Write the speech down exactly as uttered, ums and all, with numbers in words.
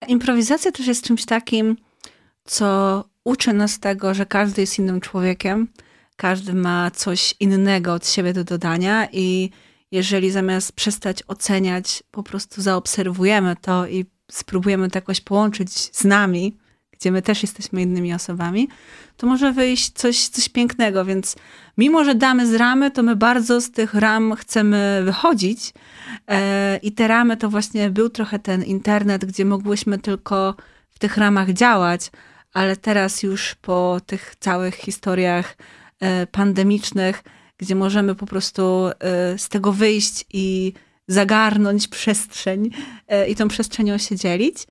improwizacja też jest czymś takim, co uczy nas tego, że każdy jest innym człowiekiem, każdy ma coś innego od siebie do dodania i jeżeli zamiast przestać oceniać, po prostu zaobserwujemy to i spróbujemy to jakoś połączyć z nami, gdzie my też jesteśmy innymi osobami, to może wyjść coś, coś pięknego, więc mimo, że damy z ramy, to my bardzo z tych ram chcemy wychodzić e, i te ramy to właśnie był trochę ten internet, gdzie mogłyśmy tylko w tych ramach działać, ale teraz już po tych całych historiach e, pandemicznych, gdzie możemy po prostu e, z tego wyjść i zagarnąć przestrzeń e, i tą przestrzenią się dzielić,